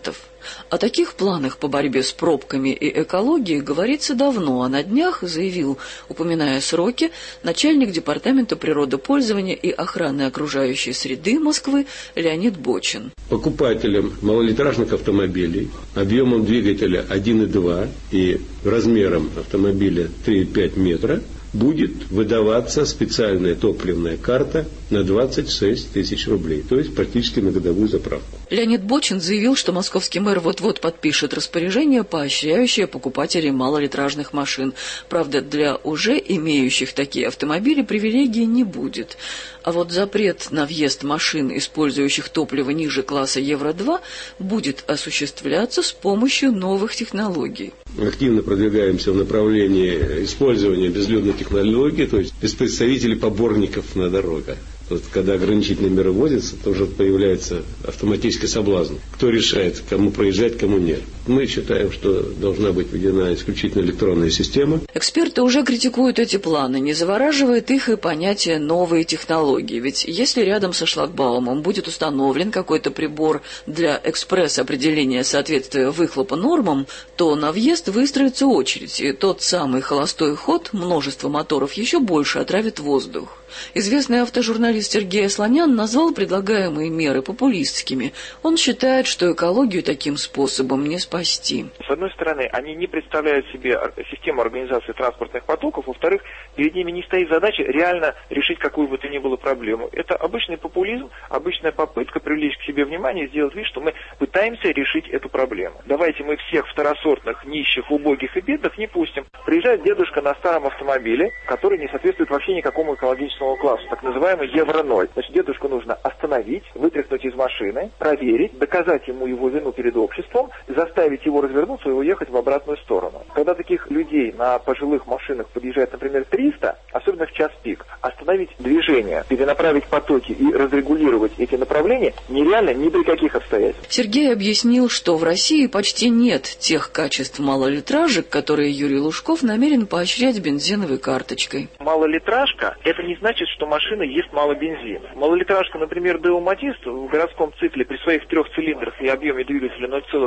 О таких планах по борьбе с пробками и экологией говорится давно, а на днях заявил, упоминая сроки, начальник департамента природопользования и охраны окружающей среды Москвы Леонид Бочин. Покупателям малолитражных автомобилей объемом двигателя 1,2 и размером автомобиля 3,5 метра будет выдаваться специальная топливная карта на 26 тысяч рублей, то есть практически на годовую заправку. Леонид Бочин заявил, что московский мэр вот-вот подпишет распоряжение, поощряющее покупателей малолитражных машин. Правда, для уже имеющих такие автомобили привилегий не будет. А вот запрет на въезд машин, использующих топливо ниже класса Евро-2, будет осуществляться с помощью новых технологий. Активно продвигаемся в направлении использования безлюдных технологий, то есть без представителей поборников на дорогах. Вот, когда ограничительные меры вводятся, тоже появляется автоматический соблазн. Кто решает, кому проезжать, кому нет. Мы считаем, что должна быть введена исключительно электронная система. Эксперты уже критикуют эти планы. Не завораживает их и понятие «новые технологии». Ведь если рядом со шлагбаумом будет установлен какой-то прибор для экспресс-определения соответствия выхлопа нормам, то на въезд выстроится очередь, и тот самый холостой ход множества моторов еще больше отравит воздух. Известный автожурналист Сергей Асланян назвал предлагаемые меры популистскими. Он считает, что экологию таким способом не спасти. С одной стороны, они не представляют себе систему организации транспортных потоков, во-вторых, перед ними не стоит задача реально решить какую бы то ни было проблему. Это обычный популизм, обычная попытка привлечь к себе внимание и сделать вид, что мы пытаемся решить эту проблему. Давайте мы всех второсортных, нищих, убогих и бедных не пустим. Приезжает дедушка на старом автомобиле, который не соответствует вообще никакому экологическому классу, так называемый Евро-0. Значит, дедушку нужно остановить, вытряхнуть из машины, проверить, доказать ему его вину перед обществом, заставить его развернуться и уехать в обратную сторону. Когда таких людей на пожилых машинах подъезжает, например, 300, особенно в час пик, остановить движение, перенаправить потоки и разрегулировать эти направления нереально ни при каких обстоятельствах. Сергей объяснил, что в России почти нет тех качеств малолитражек, которые Юрий Лужков намерен поощрять бензиновой карточкой. Малолитражка – это не значит, что машина ест мало бензина. Малолитражка, например, Део Матис в городском цикле при своих 3 цилиндрах и объеме двигателя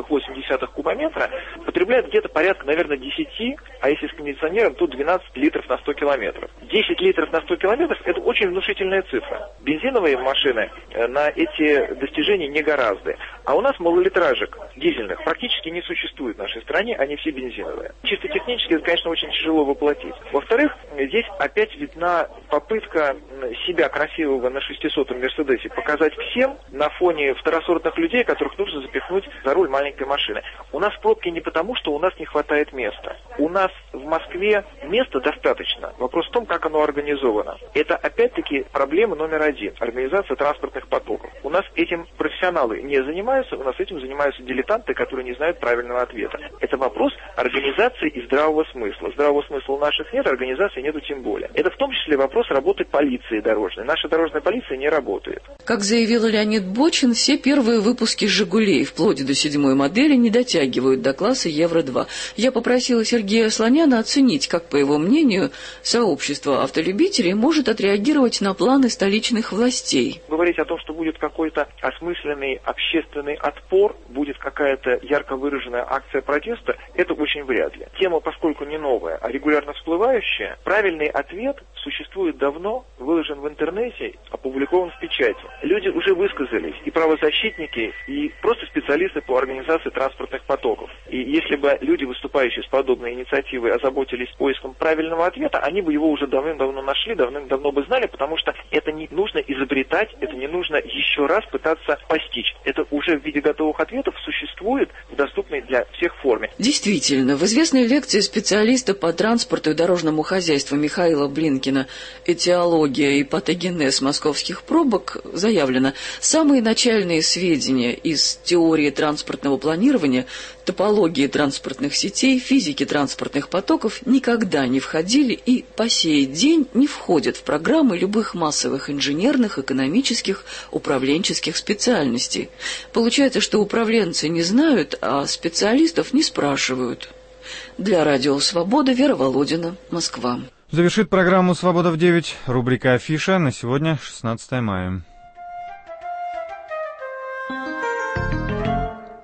0,8 кубометра потребляет где-то порядка, наверное, 10, а если с кондиционером, то 12 литров на 100 километров. 10 литров на 100 километров – это очень внушительная цифра. Бензиновые машины на эти достижения не гораздо. А у нас малолитражек дизельных практически не существует в нашей стране, они все бензиновые. Чисто технически это, конечно, очень тяжело воплотить. Во-вторых, здесь опять видна попытка себя красивого на 600-м Мерседесе показать всем на фоне второсортных людей, которых нужно запихнуть за руль маленькой машины. У нас пробки не потому, что у нас не хватает места. У нас в Москве места достаточно. Вопрос в том, как оно организовано. Это опять-таки проблема номер 1. Организация транспортных потоков. У нас этим профессионалы не занимаются, у нас этим занимаются дилетанты, которые не знают правильного ответа. Это вопрос организации и здравого смысла. Здравого смысла у наших нет, организации нету тем более. Это в том числе вопрос работы полиции дорожной. Наша дорожная полиция не работает. Как заявил Леонид Бочин, все первые выпуски «Жигулей» вплоть до 7-й модели не дотягивают до класса Евро-2. Я попросила Сергея Асланяна оценить, как, по его мнению, сообщество автолюбителей может отреагировать на планы столичных властей. Говорить о том, что будет какой-то осмысленный общественный отпор, будет какая-то ярко выраженная акция протеста, это очень вряд ли. Тема, поскольку не новая, а регулярно всплывающая, правильный ответ существует давно, выложен в интернете, опубликован в печати. Люди уже высказались, и правозащитники, и просто специалисты по организации транспортных потоков. И если бы люди, выступающие с подобной инициативой, озаботились поиском правильного ответа, они бы его уже давным-давно нашли, давным-давно бы знали, потому что это не нужно изобретать, это не нужно еще раз пытаться постичь. Это уже в виде готовых ответов существует в доступной для всех форме. Действительно, в известной лекции специалиста по транспорту и дорожному хозяйству Михаила Блинкина «Этиология и патогенез московских пробок» заявлено, самые начальные сведения из теории транспортного планирования, топологии транспортных сетей, физики транспортных потоков никогда не входили и по сей день не входят в программы любых массовых инженерных, экономических, управленческих специальностей. Получается, что управленцы не знают, а специалистов не спрашивают. Для Радио Свобода, Вера Володина, Москва. Завершит программу «Свобода в 9» рубрика «Афиша». На сегодня 16 мая.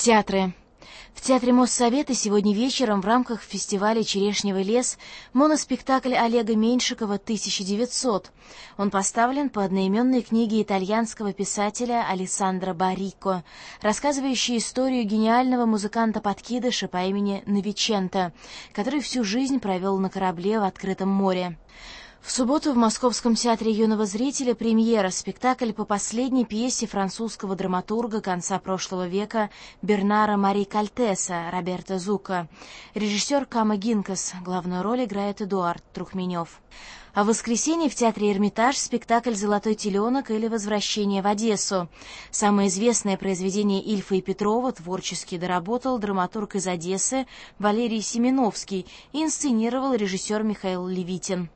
Театры. В Театре Моссовета сегодня вечером в рамках фестиваля «Черешневый лес» моноспектакль Олега Меньшикова «1900». Он поставлен по одноименной книге итальянского писателя Алессандро Барикко, рассказывающей историю гениального музыканта-подкидыша по имени Новиченто, который всю жизнь провел на корабле в открытом море. В субботу в Московском театре юного зрителя премьера спектакль по последней пьесе французского драматурга конца прошлого века Бернара Мари Кальтеса Роберто Зука. Режиссер Кама Гинкас, главную роль играет Эдуард Трухменев. А в воскресенье в театре «Эрмитаж» спектакль «Золотой теленок» или «Возвращение в Одессу». Самое известное произведение Ильфа и Петрова творчески доработал драматург из Одессы Валерий Семеновский и инсценировал режиссер Михаил Левитин.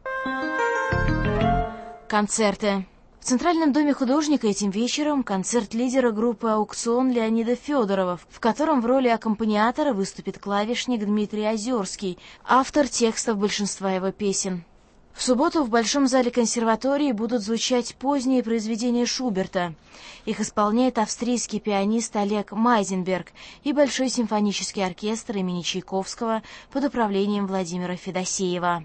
Концерты. В Центральном доме художника этим вечером концерт лидера группы «Аукцион» Леонида Федорова, в котором в роли аккомпаниатора выступит клавишник Дмитрий Озерский, автор текстов большинства его песен. В субботу в Большом зале консерватории будут звучать поздние произведения Шуберта. Их исполняет австрийский пианист Олег Майзенберг и Большой симфонический оркестр имени Чайковского под управлением Владимира Федосеева.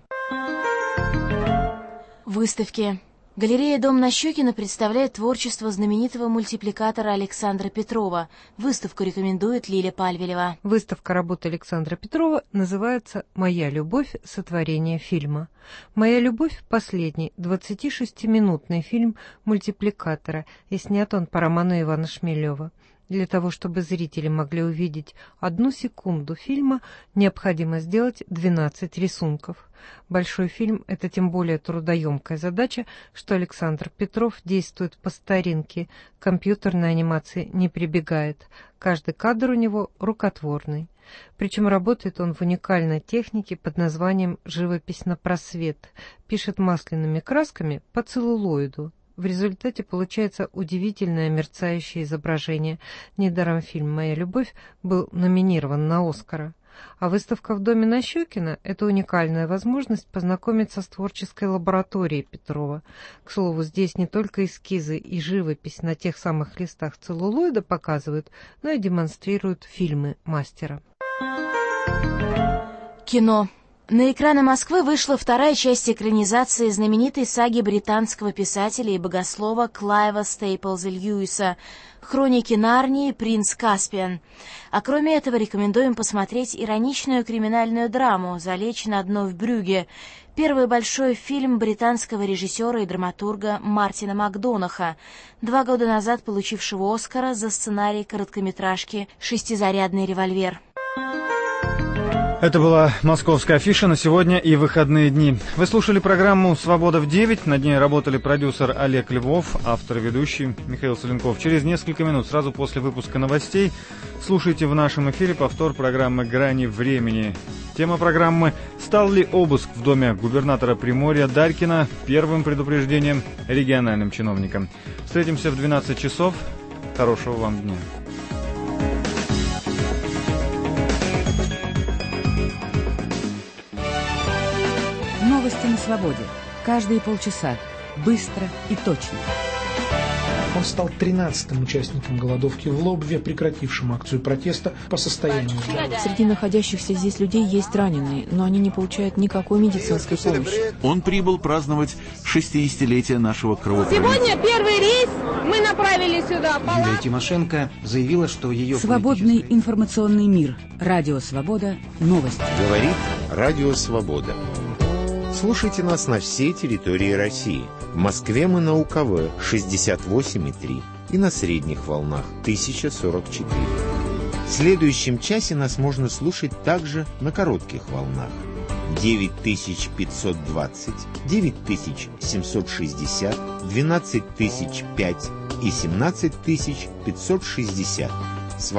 Выставки. Галерея «Дом Нащекина» представляет творчество знаменитого мультипликатора Александра Петрова. Выставку рекомендует Лиля Пальвелева. Выставка работы Александра Петрова называется «Моя любовь. Сотворение фильма». «Моя любовь» — последний 26-минутный фильм мультипликатора, и снят он по роману Ивана Шмелева. Для того, чтобы зрители могли увидеть 1 секунду фильма, необходимо сделать 12 рисунков. Большой фильм – это тем более трудоемкая задача, что Александр Петров действует по старинке, к компьютерной анимации не прибегает. Каждый кадр у него рукотворный. Причем работает он в уникальной технике под названием «живопись на просвет». Пишет масляными красками по целлулоиду. В результате получается удивительное мерцающее изображение. Недаром фильм «Моя любовь» был номинирован на «Оскара». А выставка в доме Нащекина – это уникальная возможность познакомиться с творческой лабораторией Петрова. К слову, здесь не только эскизы и живопись на тех самых листах целлулоида показывают, но и демонстрируют фильмы мастера. Кино. На экраны Москвы вышла вторая часть экранизации знаменитой саги британского писателя и богослова Клайва Стейплза Льюиса «Хроники Нарнии. Принц Каспиан». А кроме этого рекомендуем посмотреть ироничную криминальную драму «Залечь на дно в Брюгге», первый большой фильм британского режиссера и драматурга Мартина Макдонаха, 2 года назад получившего «Оскара» за сценарий короткометражки «Шестизарядный револьвер». Это была московская афиша на сегодня и выходные дни. Вы слушали программу «Свобода в 9». Над ней работали продюсер Олег Львов, автор и ведущий Михаил Соленков. Через несколько минут, сразу после выпуска новостей, слушайте в нашем эфире повтор программы «Грани времени». Тема программы «Стал ли обыск в доме губернатора Приморья Дарькина первым предупреждением региональным чиновникам?» Встретимся в 12 часов. Хорошего вам дня. Новости на свободе. Каждые полчаса. Быстро и точно. Он стал 13-м участником голодовки в Лобве, прекратившим акцию протеста по состоянию здоровья. Среди находящихся здесь людей есть раненые, но они не получают никакой медицинской помощи. Он прибыл праздновать 60-летие нашего кровопролития. Сегодня первый рейс мы направили сюда. Юлия Тимошенко заявила, что ее... Свободный информационный мир. Радио «Свобода». Новости. Говорит Радио «Свобода». Слушайте нас на всей территории России. В Москве мы на УКВ 68,3 и на средних волнах 1044. В следующем часе нас можно слушать также на коротких волнах 9520, 9760, 12005 и 17560.